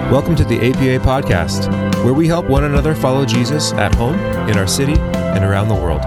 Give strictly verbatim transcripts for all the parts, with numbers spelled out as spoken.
Welcome to the A P A podcast, where we help one another follow Jesus at home, in our city, and around the world.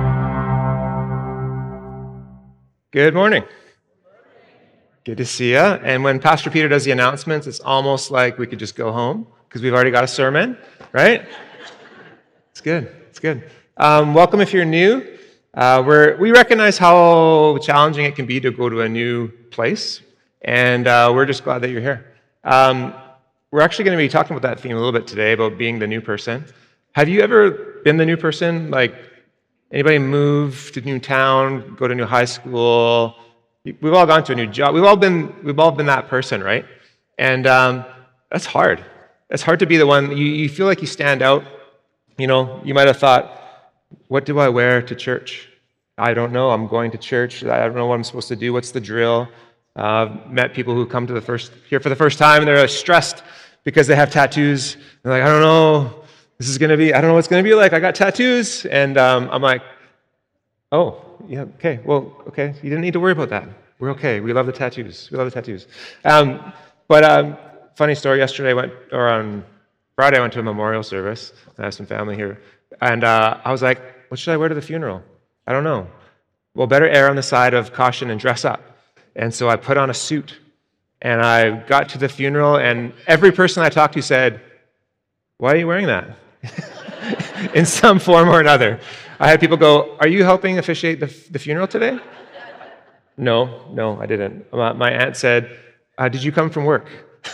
Good morning. Good to see you. And when Pastor Peter does the announcements, it's almost like we could just go home because we've already got a sermon, right? It's good. It's good. Um, welcome if you're new. Uh, we're, we recognize how challenging it can be to go to a new place, and uh, we're just glad that you're here. Um, we're actually going to be talking about that theme a little bit today, about being the new person. Have you ever been the new person? Like, anybody move to a new town, go to a new high school? We've all gone to a new job. We've all been, we've all been that person, right? And um, that's hard. It's hard to be the one. You, you feel like you stand out. You know, you might have thought, what do I wear to church? I don't know. I'm going to church. I don't know what I'm supposed to do. What's the drill? Uh, met people who come to the first here for the first time, and they're stressed because they have tattoos. They're like, I don't know. This is going to be, I don't know what it's going to be like. I got tattoos. And um, I'm like, oh, yeah, okay. Well, okay. You didn't need to worry about that. We're okay. We love the tattoos. We love the tattoos. Um, but um, funny story, yesterday I went, or on Friday I went to a memorial service. I have some family here. And uh, I was like, what should I wear to the funeral? I don't know. Well, better err on the side of caution and dress up. And so I put on a suit. And I got to the funeral, and every person I talked to said, why are you wearing that? In some form or another. I had people go, are you helping officiate the, the funeral today? No, no, I didn't. My, my aunt said, uh, did you come from work?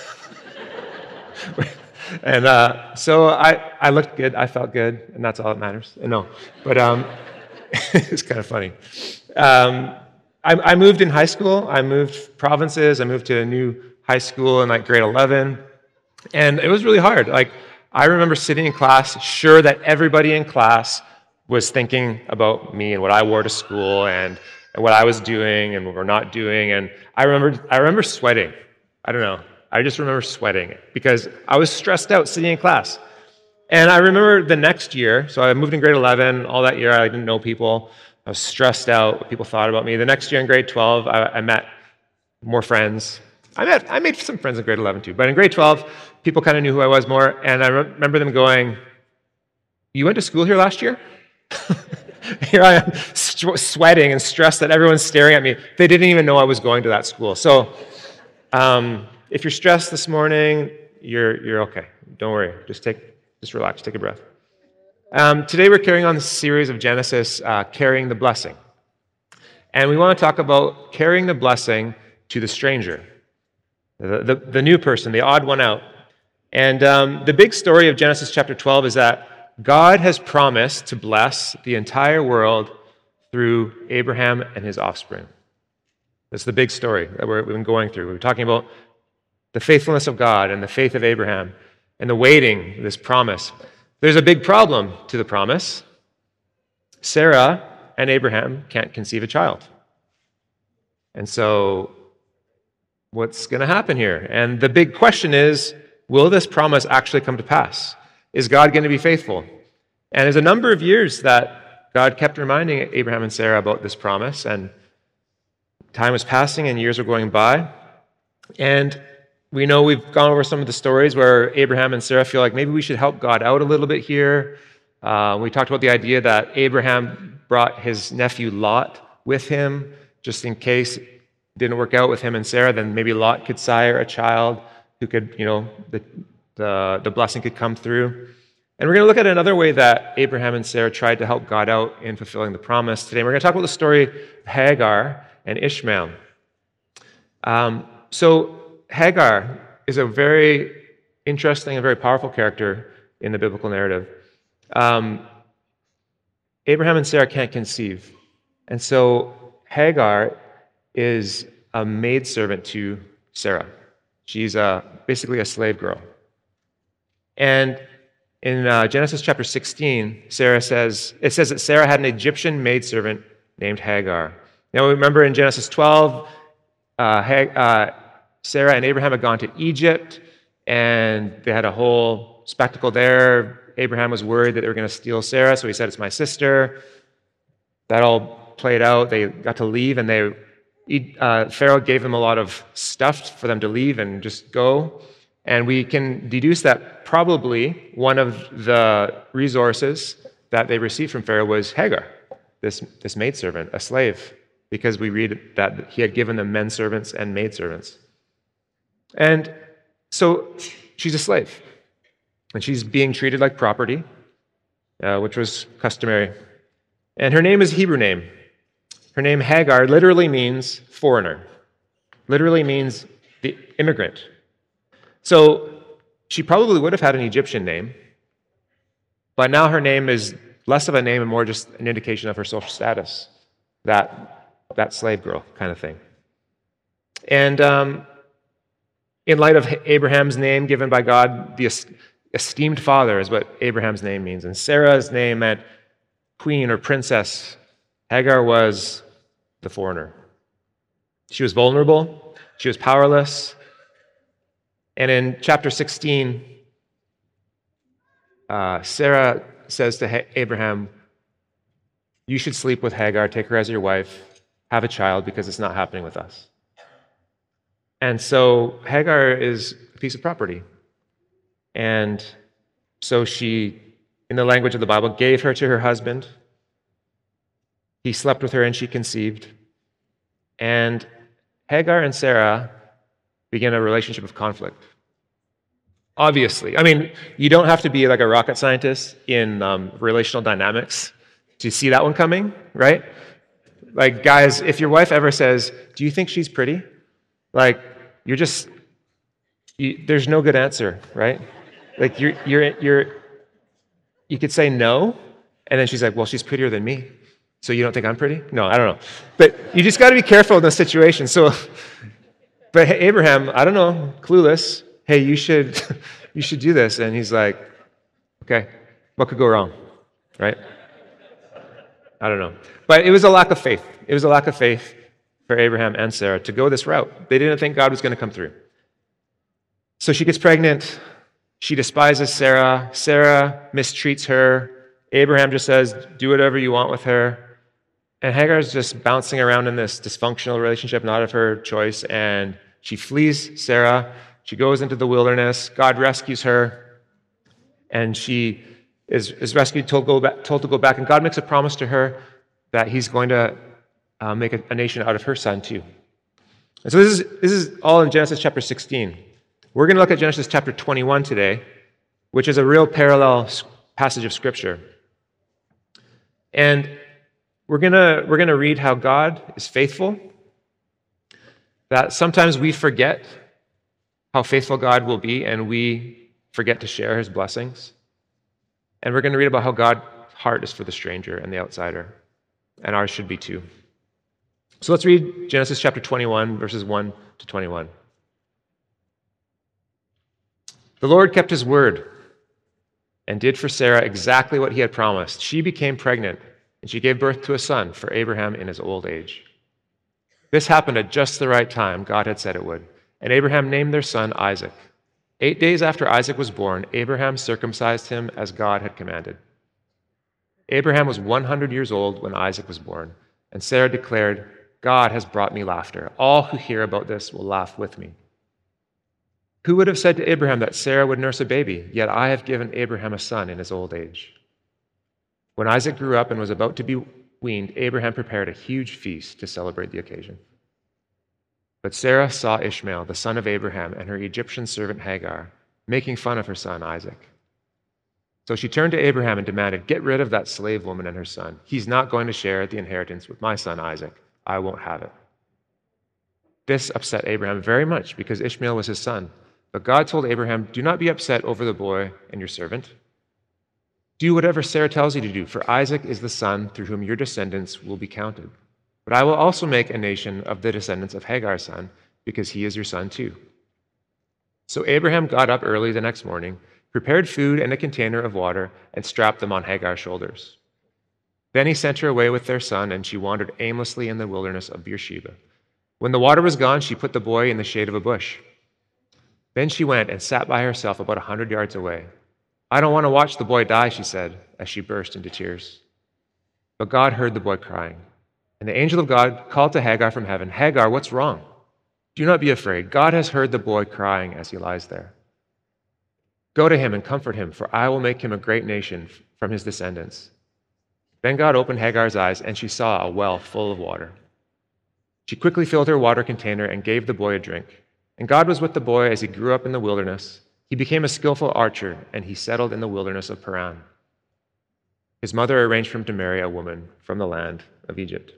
And uh, so I, I looked good, I felt good, and that's all that matters. No, but um, it's kind of funny. Um, I, I moved in high school. I moved provinces. I moved to a new high school in like grade eleven, and it was really hard. Like, I remember sitting in class, sure that everybody in class was thinking about me and what I wore to school and, and what I was doing and what we're not doing. And I remember, I remember sweating. I don't know. I just remember sweating because I was stressed out sitting in class. And I remember the next year, so I moved in grade eleven, all that year I didn't know people. I was stressed out what people thought about me. The next year in grade twelve, I, I met more friends. I met, I made some friends in grade eleven too, but in grade twelve, people kind of knew who I was more, and I re- remember them going, you went to school here last year? Here I am st- sweating and stressed that everyone's staring at me. They didn't even know I was going to that school. So um, if you're stressed this morning, you're you're okay. Don't worry. Just take, just relax. Take a breath. Um, today we're carrying on the series of Genesis, uh, Carrying the Blessing. And we want to talk about carrying the blessing to the stranger, the, the, the new person, the odd one out. And um, the big story of Genesis chapter twelve is that God has promised to bless the entire world through Abraham and his offspring. That's the big story that we're, we've been going through. We're talking about the faithfulness of God and the faith of Abraham and the waiting of this promise. There's a big problem to the promise. Sarah and Abraham can't conceive a child. And so what's going to happen here? And the big question is, will this promise actually come to pass? Is God going to be faithful? And there's a number of years that God kept reminding Abraham and Sarah about this promise, and time was passing and years were going by. And we know we've gone over some of the stories where Abraham and Sarah feel like maybe we should help God out a little bit here. Uh, we talked about the idea that Abraham brought his nephew Lot with him, just in case it didn't work out with him and Sarah, then maybe Lot could sire a child who could, you know, the, the, the blessing could come through. And we're going to look at another way that Abraham and Sarah tried to help God out in fulfilling the promise today. We're going to talk about the story of Hagar and Ishmael. Um, so Hagar is a very interesting and very powerful character in the biblical narrative. Um, Abraham and Sarah can't conceive. And so Hagar is a maidservant to Sarah. She's a, basically a slave girl. And in uh, Genesis chapter sixteen, Sarah says, it says that Sarah had an Egyptian maidservant named Hagar. Now remember in Genesis twelve, uh, Hag, uh, Sarah and Abraham had gone to Egypt, and they had a whole spectacle there. Abraham was worried that they were going to steal Sarah, so he said, it's my sister. That all played out. They got to leave, and they uh, Pharaoh gave them a lot of stuff for them to leave and just go. And we can deduce that probably one of the resources that they received from Pharaoh was Hagar, this, this maidservant, a slave, because we read that he had given them men servants and maidservants. And so she's a slave, and she's being treated like property, uh, which was customary. And her name is a Hebrew name. Her name, Hagar, literally means foreigner, literally means the immigrant. So she probably would have had an Egyptian name, but now her name is less of a name and more just an indication of her social status, that, that slave girl kind of thing. And um, in light of Abraham's name given by God, the esteemed father is what Abraham's name means. And Sarah's name meant queen or princess. Hagar was the foreigner. She was vulnerable. She was powerless. And in chapter sixteen, uh, Sarah says to ha- Abraham, you should sleep with Hagar, take her as your wife, have a child, because it's not happening with us. And so Hagar is a piece of property. And so she, in the language of the Bible, gave her to her husband. He slept with her and she conceived. And Hagar and Sarah began a relationship of conflict. Obviously. I mean, you don't have to be like a rocket scientist in um, relational dynamics to see that one coming, right? Like, guys, if your wife ever says, do you think she's pretty? Like, you're just, you, there's no good answer, right? Like, you're, you're, you're, you could say no, and then she's like, well, she's prettier than me. So you don't think I'm pretty? No, I don't know. But you just got to be careful in those situations. So, but hey, Abraham, I don't know, clueless. Hey, you should, you should do this. And he's like, okay, what could go wrong, right? I don't know. But it was a lack of faith. It was a lack of faith for Abraham and Sarah to go this route. They didn't think God was going to come through. So she gets pregnant. She despises Sarah. Sarah mistreats her. Abraham just says, do whatever you want with her. And Hagar's just bouncing around in this dysfunctional relationship, not of her choice, and she flees Sarah. She goes into the wilderness. God rescues her, and she is, is rescued, told, go back, told to go back, and God makes a promise to her that he's going to uh, make a, a nation out of her son too. And so this is, this is all in Genesis chapter sixteen. We're going to look at Genesis chapter twenty-one today, which is a real parallel passage of Scripture. And we're gonna we're gonna read how God is faithful, that sometimes we forget how faithful God will be, and we forget to share his blessings. And we're going to read about how God's heart is for the stranger and the outsider, and ours should be too. So let's read Genesis chapter twenty-one, verses one to twenty-one. The Lord kept his word and did for Sarah exactly what he had promised. She became pregnant, and she gave birth to a son for Abraham in his old age. This happened at just the right time God had said it would, and Abraham named their son Isaac. Eight days after Isaac was born, Abraham circumcised him as God had commanded. Abraham was one hundred years old when Isaac was born, and Sarah declared, God has brought me laughter. All who hear about this will laugh with me. Who would have said to Abraham that Sarah would nurse a baby? Yet I have given Abraham a son in his old age. When Isaac grew up and was about to be weaned, Abraham prepared a huge feast to celebrate the occasion. But Sarah saw Ishmael, the son of Abraham, and her Egyptian servant Hagar, making fun of her son Isaac. So she turned to Abraham and demanded, get rid of that slave woman and her son. He's not going to share the inheritance with my son Isaac. I won't have it. This upset Abraham very much because Ishmael was his son. But God told Abraham, do not be upset over the boy and your servant. Do whatever Sarah tells you to do, for Isaac is the son through whom your descendants will be counted. But I will also make a nation of the descendants of Hagar's son, because he is your son too. So Abraham got up early the next morning, prepared food and a container of water, and strapped them on Hagar's shoulders. Then he sent her away with their son, and she wandered aimlessly in the wilderness of Beersheba. When the water was gone, she put the boy in the shade of a bush. Then she went and sat by herself about a hundred yards away. I don't want to watch the boy die, she said, as she burst into tears. But God heard the boy crying. And the angel of God called to Hagar from heaven, Hagar, what's wrong? Do not be afraid. God has heard the boy crying as he lies there. Go to him and comfort him, for I will make him a great nation from his descendants." Then God opened Hagar's eyes, and she saw a well full of water. She quickly filled her water container and gave the boy a drink. And God was with the boy as he grew up in the wilderness. He became a skillful archer, and he settled in the wilderness of Paran. His mother arranged for him to marry a woman from the land of Egypt.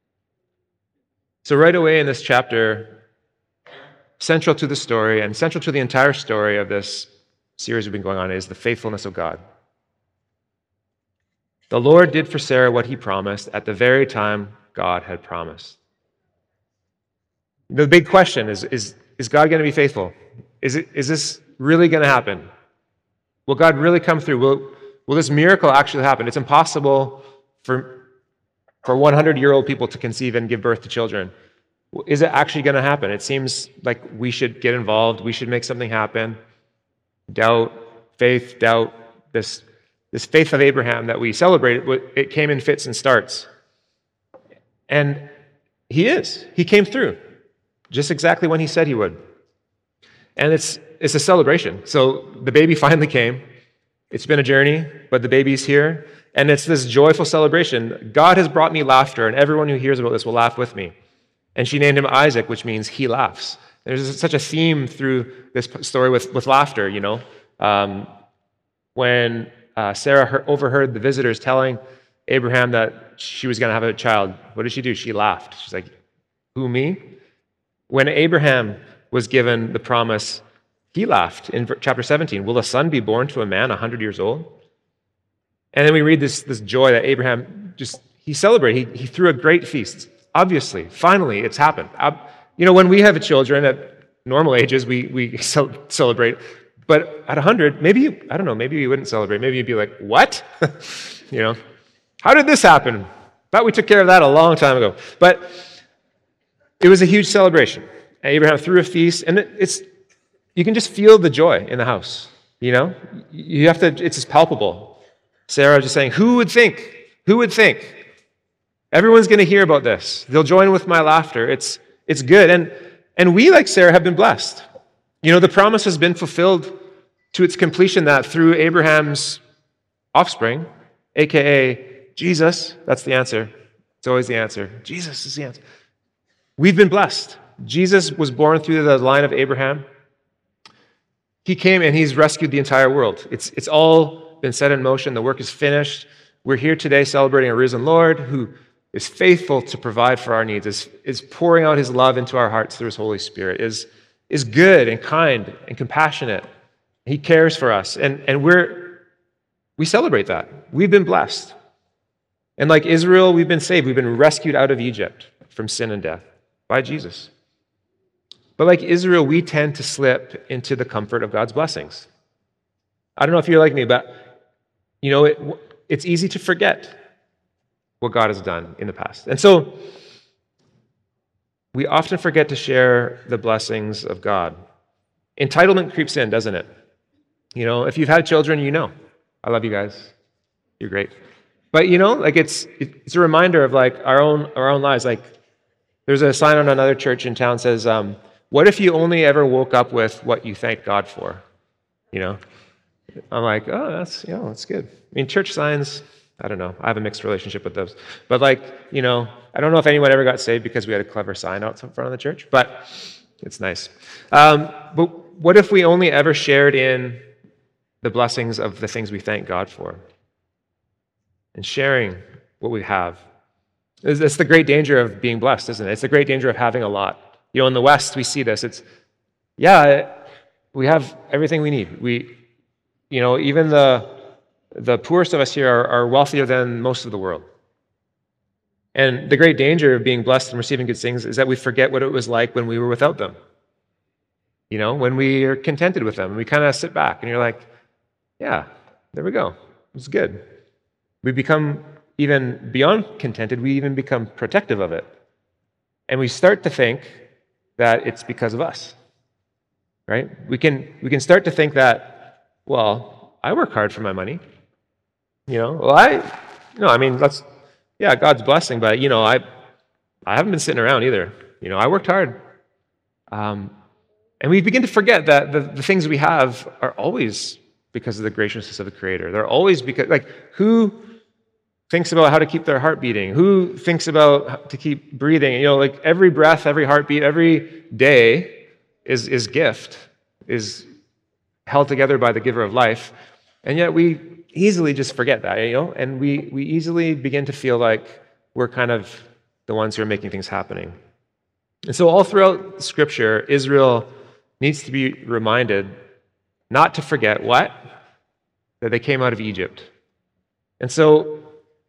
So right away in this chapter, central to the story and central to the entire story of this series we've been going on is the faithfulness of God. The Lord did for Sarah what he promised at the very time God had promised. The big question is, is, is God going to be faithful? Is, it, is this really going to happen? Will God really come through? Will, will this miracle actually happen? It's impossible for, for hundred-year-old people to conceive and give birth to children. Is it actually going to happen? It seems like we should get involved. We should make something happen. Doubt, faith, doubt, this, this faith of Abraham that we celebrate, it came in fits and starts. And he is. He came through just exactly when he said he would. And it's it's a celebration. So the baby finally came. It's been a journey, but the baby's here. And it's this joyful celebration. God has brought me laughter, and everyone who hears about this will laugh with me. And she named him Isaac, which means he laughs. There's such a theme through this story with, with laughter, you know. Um, when uh, Sarah heard, overheard the visitors telling Abraham that she was going to have a child, what did she do? She laughed. She's like, who, me? When Abraham was given the promise, he laughed in chapter seventeen. Will a son be born to a man one hundred years old? And then we read this, this joy that Abraham just, he celebrated. He, he threw a great feast. Obviously, finally, it's happened. You know, when we have children at normal ages, we, we celebrate. But at one hundred, maybe, you, I don't know, maybe you wouldn't celebrate. Maybe you'd be like, what? You know, how did this happen? Thought we took care of that a long time ago. But it was a huge celebration. Abraham threw a feast, and it's you can just feel the joy in the house. You know, you have to. It's just palpable. Sarah just saying, "Who would think? Who would think? Everyone's going to hear about this. They'll join with my laughter. It's it's good." And and we, like Sarah, have been blessed. You know, the promise has been fulfilled to its completion. That through Abraham's offspring, aka Jesus, that's the answer. It's always the answer. Jesus is the answer. We've been blessed. Jesus was born through the line of Abraham. He came and he's rescued the entire world. It's, it's all been set in motion. The work is finished. We're here today celebrating a risen Lord who is faithful to provide for our needs, is, is pouring out his love into our hearts through his Holy Spirit, is, is good and kind and compassionate. He cares for us. And, and we're, we celebrate that. We've been blessed. And like Israel, we've been saved. We've been rescued out of Egypt from sin and death by Jesus. But like Israel, we tend to slip into the comfort of God's blessings. I don't know if you're like me, but you know, it, it's easy to forget what God has done in the past. And so we often forget to share the blessings of God. Entitlement creeps in, doesn't it? You know, if you've had children, you know. I love you guys. You're great. But you know, like it's it's a reminder of like our own our own lives. Like there's a sign on another church in town says, um, what if you only ever woke up with what you thank God for? You know? I'm like, oh, that's, you know, that's good. I mean, church signs, I don't know. I have a mixed relationship with those. But like, you know, I don't know if anyone ever got saved because we had a clever sign out in front of the church, but it's nice. Um, but what if we only ever shared in the blessings of the things we thank God for? And sharing what we have. It's the great danger of being blessed, isn't it? It's the great danger of having a lot. You know, in the West, we see this. It's, yeah, we have everything we need. We, you know, even the the poorest of us here are, are wealthier than most of the world. And the great danger of being blessed and receiving good things is that we forget what it was like when we were without them. You know, when we are contented with them, we kind of sit back and you're like, yeah, there we go. It's good. We become even beyond contented, we even become protective of it. And we start to think that it's because of us, right? We can we can start to think that, well, I work hard for my money. You know, well, I, no, I mean, that's, yeah, God's blessing, but, you know, I I haven't been sitting around either. You know, I worked hard. Um, And we begin to forget that the, the things we have are always because of the graciousness of the Creator. They're always because, like, who thinks about how to keep their heart beating? Who thinks about how to keep breathing? You know, like every breath, every heartbeat, every day is, is gift, is held together by the giver of life. And yet we easily just forget that, you know, and we, we easily begin to feel like we're kind of the ones who are making things happening. And so all throughout Scripture, Israel needs to be reminded not to forget what? That they came out of Egypt. And so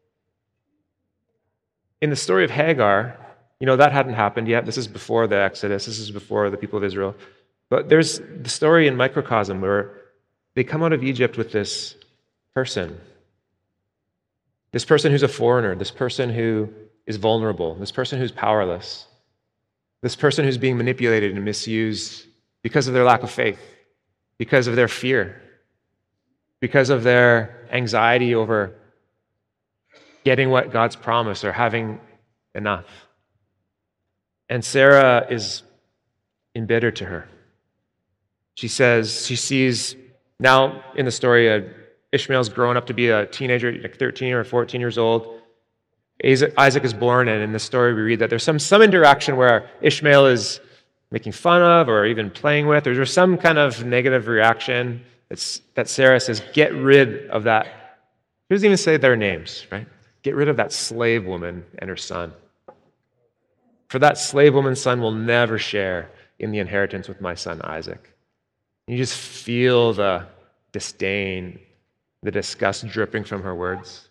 in the story of Hagar, you know, that hadn't happened yet. This is before the Exodus. This is before the people of Israel. But there's the story in microcosm where they come out of Egypt with this person. This person who's a foreigner. This person who is vulnerable. This person who's powerless. This person who's being manipulated and misused because of their lack of faith, because of their fear, because of their anxiety over getting what God's promised or having enough. And Sarah is embittered to her. She says, she sees now in the story, uh, Ishmael's grown up to be a teenager, like thirteen or fourteen years old. Isaac is born, and in the story we read that there's some, some interaction where Ishmael is making fun of or even playing with, or there's some kind of negative reaction that's, that Sarah says, get rid of that. She doesn't even say their names, right? Get rid of that slave woman and her son. For that slave woman's son will never share in the inheritance with my son Isaac. You just feel the disdain, the disgust dripping from her words.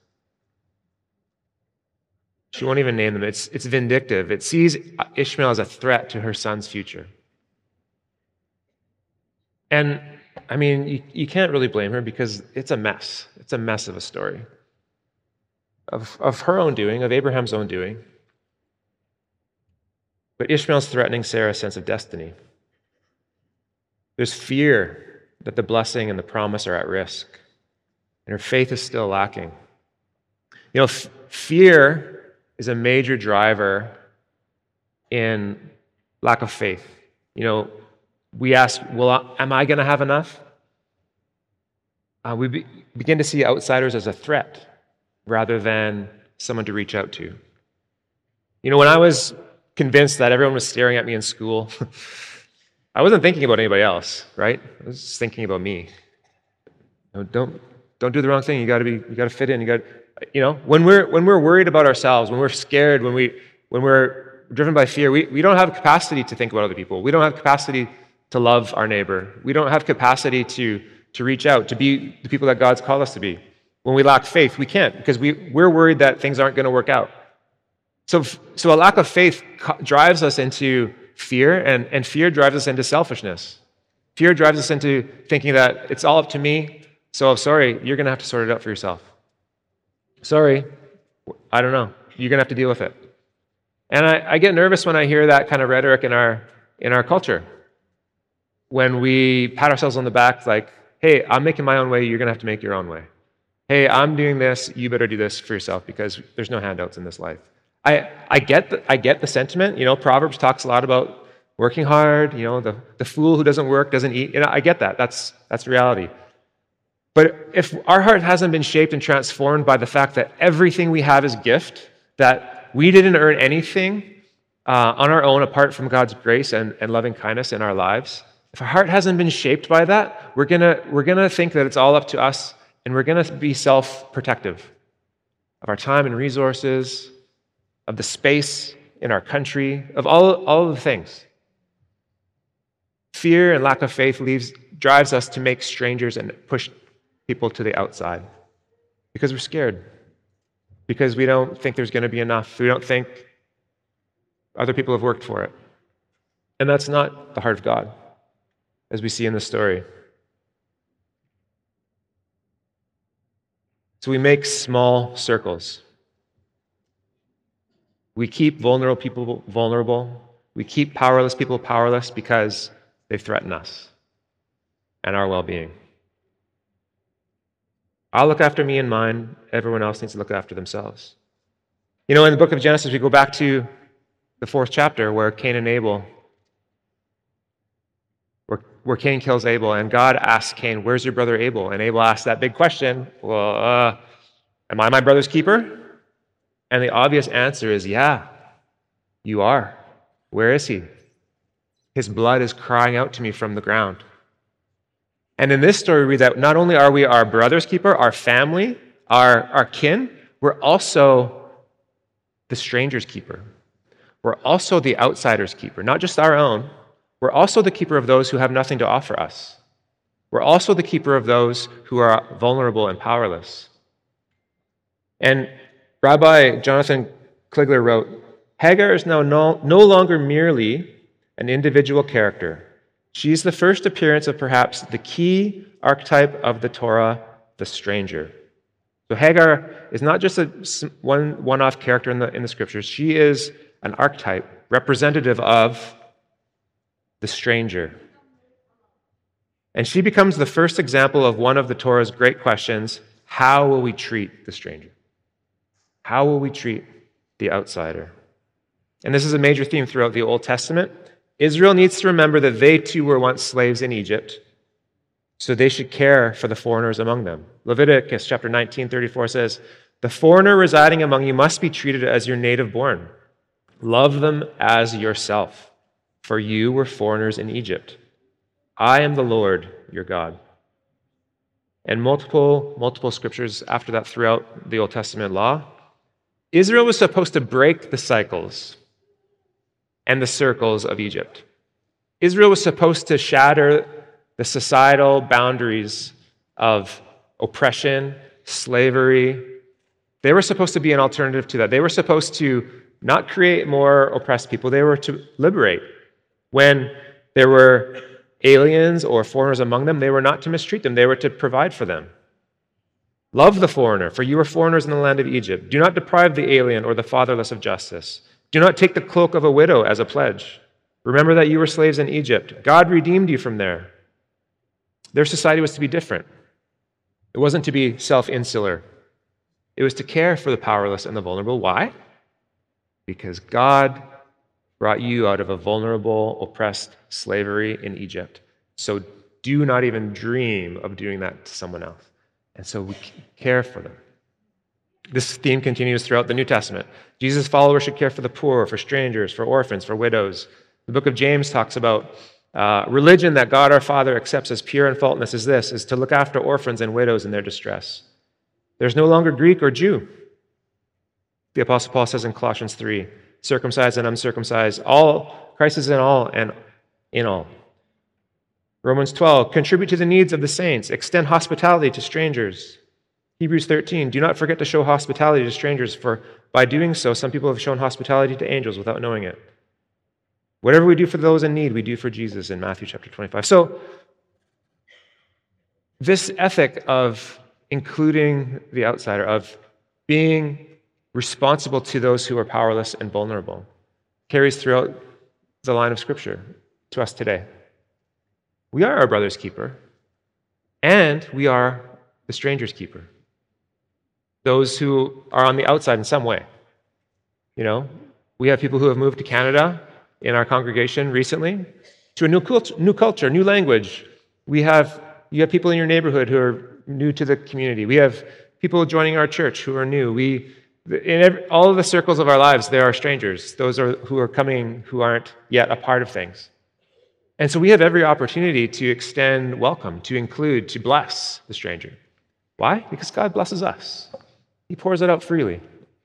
She won't even name them. It's, it's vindictive. It sees Ishmael as a threat to her son's future. And, I mean, you, you can't really blame her because it's a mess. It's a mess of a story. Of, of her own doing, of Abraham's own doing. But Ishmael's threatening Sarah's sense of destiny. There's fear that the blessing and the promise are at risk. And her faith is still lacking. You know, f- fear is a major driver in lack of faith. You know, we ask, well, am I going to have enough? Uh, we be- begin to see outsiders as a threat rather than someone to reach out to. You know, when I was convinced that everyone was staring at me in school, I wasn't thinking about anybody else, right? I was just thinking about me. You know, don't don't do the wrong thing. You got to be. You got to fit in. You got. You know, when we're when we're worried about ourselves, when we're scared, when we when we're driven by fear, we, we don't have capacity to think about other people. We don't have capacity to love our neighbor. We don't have capacity to to reach out, to be the people that God's called us to be. When we lack faith, we can't because we we're worried that things aren't going to work out. So so a lack of faith drives us into fear, and, and fear drives us into selfishness. Fear drives us into thinking that it's all up to me, so sorry, you're going to have to sort it out for yourself. Sorry, I don't know. You're going to have to deal with it. And I, I get nervous when I hear that kind of rhetoric in our in our culture. When we pat ourselves on the back like, hey, I'm making my own way, you're going to have to make your own way. Hey, I'm doing this, you better do this for yourself because there's no handouts in this life. I, I get the, I get the sentiment. You know, Proverbs talks a lot about working hard. You know, the, the fool who doesn't work doesn't eat. You know, I get that. That's that's reality. But if our heart hasn't been shaped and transformed by the fact that everything we have is gift, that we didn't earn anything uh, on our own apart from God's grace and, and loving kindness in our lives, if our heart hasn't been shaped by that, we're gonna we're gonna think that it's all up to us, and we're gonna be self-protective of our time and resources, of the space in our country, of all, all of the things. Fear and lack of faith leaves, drives us to make strangers and push people to the outside because we're scared, because we don't think there's going to be enough. We don't think other people have worked for it. And that's not the heart of God, as we see in the story. So we make small circles. We keep vulnerable people vulnerable. We keep powerless people powerless because they threaten us and our well-being. I'll look after me and mine. Everyone else needs to look after themselves. You know, in the book of Genesis, we go back to the fourth chapter where Cain and Abel where Cain kills Abel, and God asks Cain, where's your brother Abel? And Abel asks that big question, well, uh, am I my brother's keeper? And the obvious answer is, yeah, you are. Where is he? His blood is crying out to me from the ground. And in this story, we read that not only are we our brother's keeper, our family, our, our kin, we're also the stranger's keeper. We're also the outsider's keeper, not just our own. We're also the keeper of those who have nothing to offer us. We're also the keeper of those who are vulnerable and powerless. And Rabbi Jonathan Kligler wrote, Hagar is now no, no longer merely an individual character. She is the first appearance of perhaps the key archetype of the Torah, the stranger. So Hagar is not just a one, one-off character in the, in the scriptures. She is an archetype, representative of the stranger. And she becomes the first example of one of the Torah's great questions: how will we treat the stranger? How will we treat the outsider? And this is a major theme throughout the Old Testament. Israel needs to remember that they too were once slaves in Egypt, so they should care for the foreigners among them. Leviticus chapter nineteen, thirty-four says, the foreigner residing among you must be treated as your native born. Love them as yourself, for you were foreigners in Egypt. I am the Lord, your God. And multiple, multiple scriptures after that throughout the Old Testament law. Israel was supposed to break the cycles and the circles of Egypt. Israel was supposed to shatter the societal boundaries of oppression, slavery. They were supposed to be an alternative to that. They were supposed to not create more oppressed people. They were to liberate. When there were aliens or foreigners among them, they were not to mistreat them. They were to provide for them. Love the foreigner, for you are foreigners in the land of Egypt. Do not deprive the alien or the fatherless of justice. Do not take the cloak of a widow as a pledge. Remember that you were slaves in Egypt. God redeemed you from there. Their society was to be different. It wasn't to be self-insular. It was to care for the powerless and the vulnerable. Why? Because God brought you out of a vulnerable, oppressed slavery in Egypt. So do not even dream of doing that to someone else. And so we care for them. This theme continues throughout the New Testament. Jesus' followers should care for the poor, for strangers, for orphans, for widows. The book of James talks about uh, religion that God our Father accepts as pure and faultless is this, is to look after orphans and widows in their distress. There's no longer Greek or Jew. The Apostle Paul says in Colossians three, circumcised and uncircumcised, all, Christ is in all and in all. Romans twelve, contribute to the needs of the saints, extend hospitality to strangers. Hebrews thirteen, do not forget to show hospitality to strangers, for by doing so, some people have shown hospitality to angels without knowing it. Whatever we do for those in need, we do for Jesus in Matthew chapter twenty-five. So, this ethic of including the outsider, of being responsible to those who are powerless and vulnerable, carries throughout the line of Scripture to us today. We are our brother's keeper, and we are the stranger's keeper. Those who are on the outside in some way. You know, we have people who have moved to Canada in our congregation recently to a new culture, new culture, new language. We have you have people in your neighborhood who are new to the community. We have people joining our church who are new. We in every, all of the circles of our lives, there are strangers. Those are who are coming who aren't yet a part of things. And so we have every opportunity to extend welcome, to include, to bless the stranger. Why? Because God blesses us. He pours it out freely.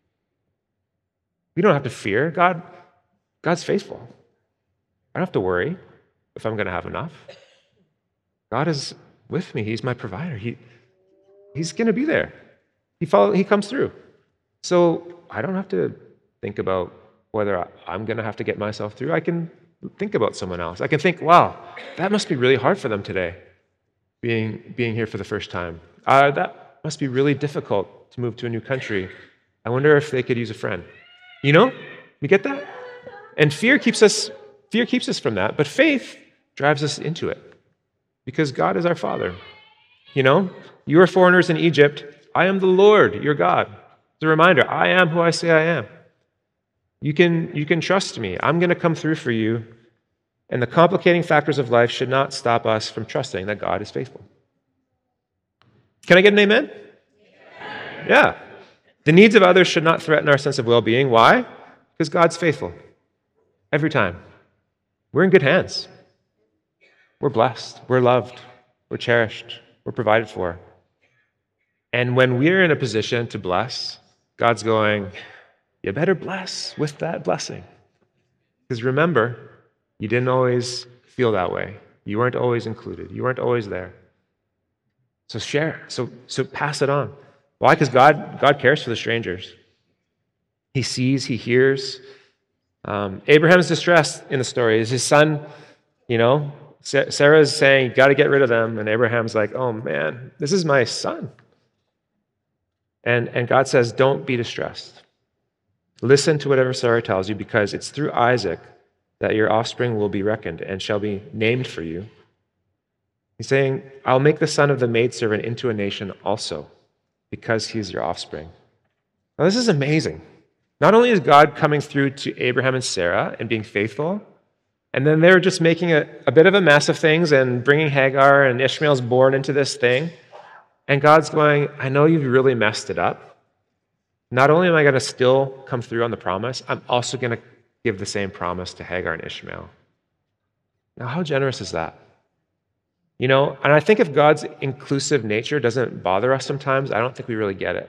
We don't have to fear. God, God's faithful. I don't have to worry if I'm going to have enough. God is with me. He's my provider. He, he's going to be there. He follow, He comes through. So I don't have to think about whether I'm going to have to get myself through. I can think about someone else. I can think, wow, that must be really hard for them today, being, being here for the first time. Uh, that must be really difficult to move to a new country. I wonder if they could use a friend. You know? You get that? And fear keeps us, fear keeps us from that, but faith drives us into it because God is our Father. You know? You are foreigners in Egypt. I am the Lord, your God. It's a reminder, I am who I say I am. You can, you can trust me. I'm going to come through for you. and the complicating factors of life should not stop us from trusting that God is faithful. Can I get an amen? Yeah. The needs of others should not threaten our sense of well-being. Why? Because God's faithful. Every time. We're in good hands. We're blessed. We're loved. We're cherished. We're provided for. And when we're in a position to bless, God's going, you better bless with that blessing. Because remember, you didn't always feel that way. You weren't always included. You weren't always there. So share. So, so pass it on. Why? Because God, God cares for the strangers. He sees, he hears. Um, Abraham's distress in the story is his son, you know, Sarah's saying, you got to get rid of them. And Abraham's like, oh man, this is my son. And, and God says, don't be distressed. Listen to whatever Sarah tells you, because it's through Isaac that your offspring will be reckoned and shall be named for you. He's saying, I'll make the son of the maidservant into a nation also, because he is your offspring. Now, this is amazing. Not only is God coming through to Abraham and Sarah and being faithful, and then they're just making a, a bit of a mess of things and bringing Hagar and Ishmael's born into this thing. And God's going, I know you've really messed it up. Not only am I going to still come through on the promise, I'm also going to give the same promise to Hagar and Ishmael. Now, how generous is that? You know, and I think if God's inclusive nature doesn't bother us sometimes, I don't think we really get it.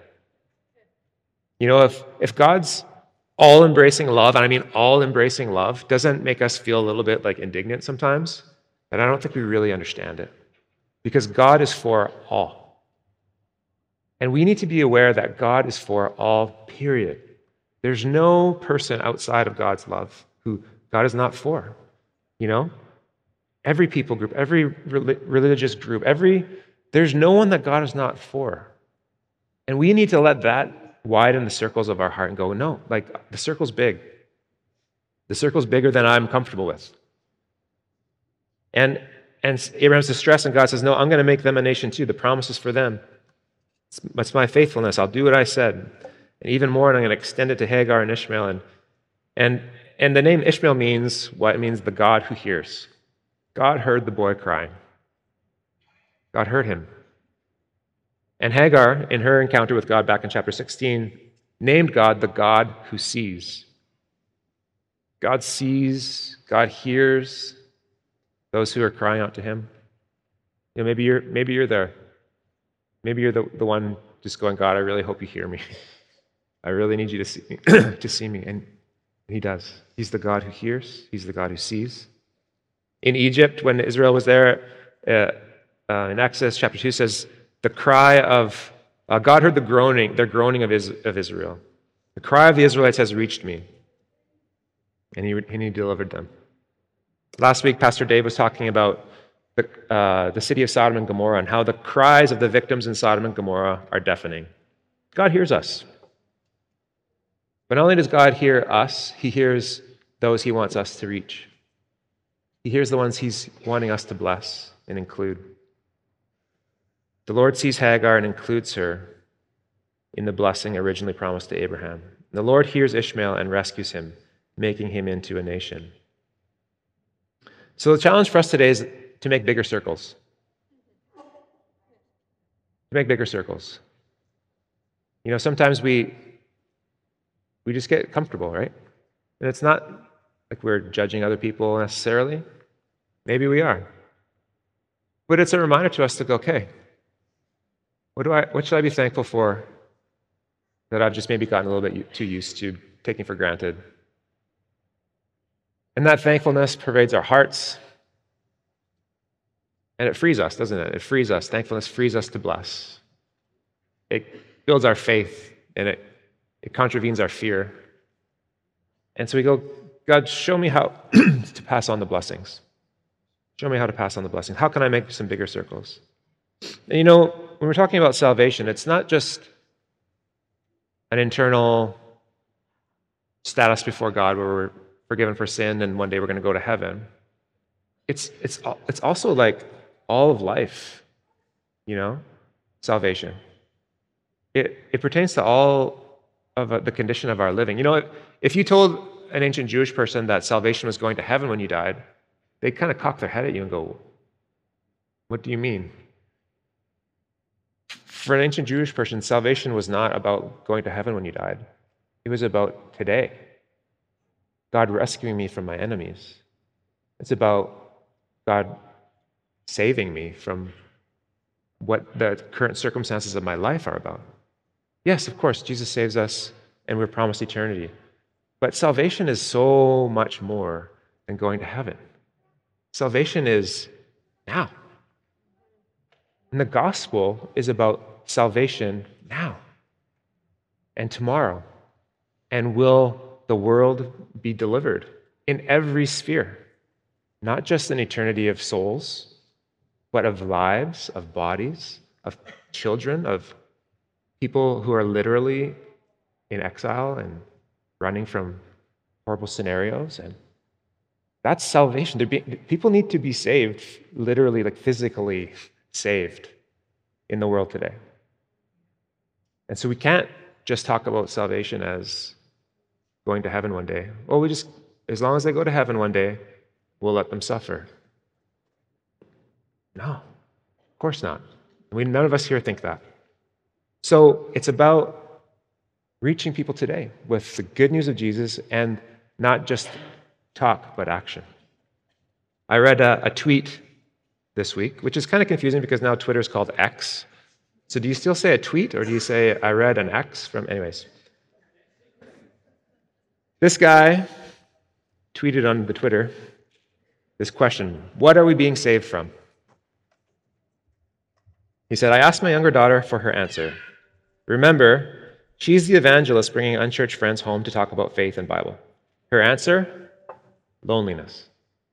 You know, if, if God's all-embracing love, and I mean all-embracing love, doesn't make us feel a little bit like indignant sometimes, then I don't think we really understand it. Because God is for all. And we need to be aware that God is for all, period. There's no person outside of God's love who God is not for, you know? Every people group, every religious group, every there's no one that God is not for. And we need to let that widen the circles of our heart and go, no, like the circle's big. The circle's bigger than I'm comfortable with. And, and Abraham's distressed, and God says, no, I'm going to make them a nation too. The promise is for them. It's, it's my faithfulness. I'll do what I said. And even more, and I'm going to extend it to Hagar and Ishmael. And, and, and the name Ishmael means what? It means the God who hears. God heard the boy crying. God heard him. And Hagar, in her encounter with God back in chapter sixteen, named God the God who sees. God sees, God hears those who are crying out to him. You know, maybe you're maybe you're there. Maybe you're the, the one just going, God, I really hope you hear me. I really need you to see me, to see me. And he does. He's the God who hears. He's the God who sees. In Egypt, when Israel was there, uh, uh, in Exodus chapter two says, the cry of, uh, God heard the groaning, their groaning of, Is, of Israel. The cry of the Israelites has reached me, and he, and he delivered them. Last week, Pastor Dave was talking about the, uh, the city of Sodom and Gomorrah and how the cries of the victims in Sodom and Gomorrah are deafening. God hears us. But not only does God hear us, he hears those he wants us to reach. He hears the ones he's wanting us to bless and include. The Lord sees Hagar and includes her in the blessing originally promised to Abraham. The Lord hears Ishmael and rescues him, making him into a nation. So the challenge for us today is to make bigger circles. To make bigger circles. You know, sometimes we we just get comfortable, right? And it's not like we're judging other people necessarily. Maybe we are. But it's a reminder to us to go, okay, what do I what should I be thankful for that I've just maybe gotten a little bit too used to taking for granted? And that thankfulness pervades our hearts. And it frees us, doesn't it? It frees us. Thankfulness frees us to bless. It builds our faith, and it, it contravenes our fear. And so we go, God, show me how to pass on the blessings. Show me how to pass on the blessings. How can I make some bigger circles? And you know, when we're talking about salvation, it's not just an internal status before God where we're forgiven for sin and one day we're going to go to heaven. It's it's it's also like all of life, you know, salvation. It it pertains to all of the condition of our living. You know, if, if you told an ancient Jewish person that salvation was going to heaven when you died, they kind of cock their head at you and go, what do you mean? For an ancient Jewish person, salvation was not about going to heaven when you died. It was about today. God rescuing me from my enemies. It's about God saving me from what the current circumstances of my life are about. Yes, of course, Jesus saves us and we're promised eternity. But salvation is so much more than going to heaven. Salvation is now. And the gospel is about salvation now and tomorrow. And will the world be delivered in every sphere? Not just an eternity of souls, but of lives, of bodies, of children, of people who are literally in exile and running from horrible scenarios. And that's salvation. Be, people need to be saved, literally, like physically saved in the world today. And so we can't just talk about salvation as going to heaven one day. Well, we just, as long as they go to heaven one day, we'll let them suffer. No, of course not. We, none of us here think that. So it's about reaching people today with the good news of Jesus and not just talk, but action. I read a, a tweet this week, which is kind of confusing because now Twitter is called X. So do you still say a tweet or do you say I read an X from, anyways? This guy tweeted on the Twitter this question: what are we being saved from? He said, I asked my younger daughter for her answer. Remember, she's the evangelist bringing unchurched friends home to talk about faith and Bible. Her answer? Loneliness.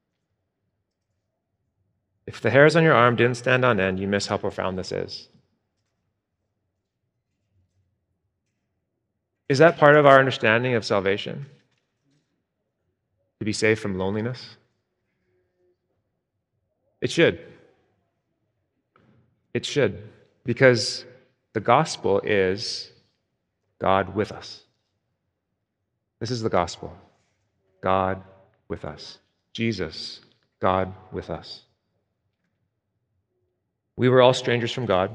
If the hairs on your arm didn't stand on end, you miss how profound this is. Is that part of our understanding of salvation? To be saved from loneliness? It should. It should, because the gospel is God with us. This is the gospel. God with us. Jesus, God with us. We were all strangers from God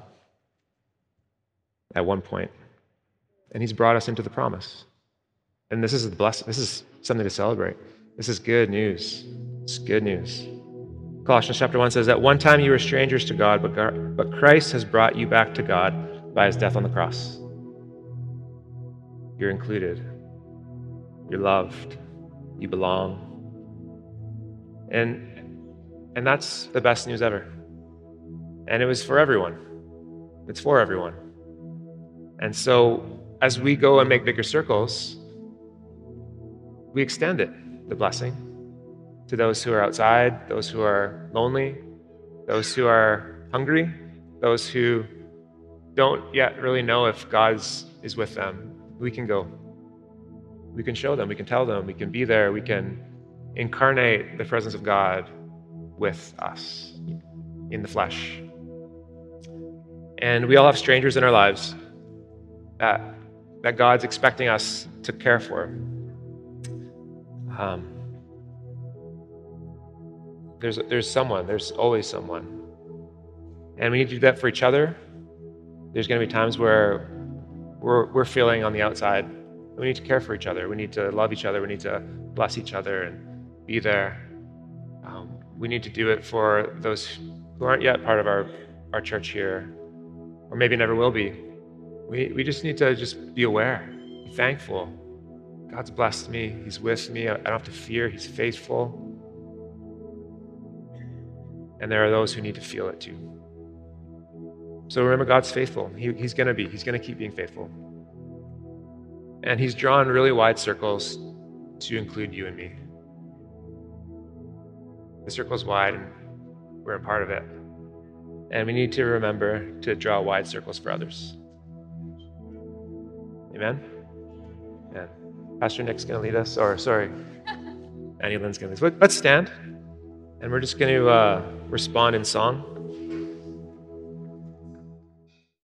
at one point, and He's brought us into the promise. And this is the bless- This is something to celebrate. This is good news. It's good news. Colossians chapter one says, at one time you were strangers to God, but, God, but Christ has brought you back to God by His death on the cross. You're included. You're loved. You belong. And, and that's the best news ever. And it was for everyone. It's for everyone. And so as we go and make bigger circles, we extend it, the blessing, to those who are outside, those who are lonely, those who are hungry, those who don't yet really know if God is with them. We can go. We can show them. We can tell them. We can be there. We can incarnate the presence of God with us in the flesh. And we all have strangers in our lives that, that God's expecting us to care for. Um, There's, there's someone. There's always someone. And we need to do that for each other. There's going to be times where we're, we're feeling on the outside. We need to care for each other. We need to love each other. We need to bless each other and be there. Um, we need to do it for those who aren't yet part of our, our church here, or maybe never will be. We, we just need to just be aware, be thankful. God's blessed me. He's with me. I don't have to fear. He's faithful. And there are those who need to feel it too. So remember, God's faithful. He, he's going to be. He's going to keep being faithful. And He's drawn really wide circles to include you and me. The circle's wide, and we're a part of it. And we need to remember to draw wide circles for others. Amen? Yeah. Pastor Nick's going to lead us. Or, sorry, Annie Lynn's going to lead us. Let's stand. And we're just going to uh, respond in song.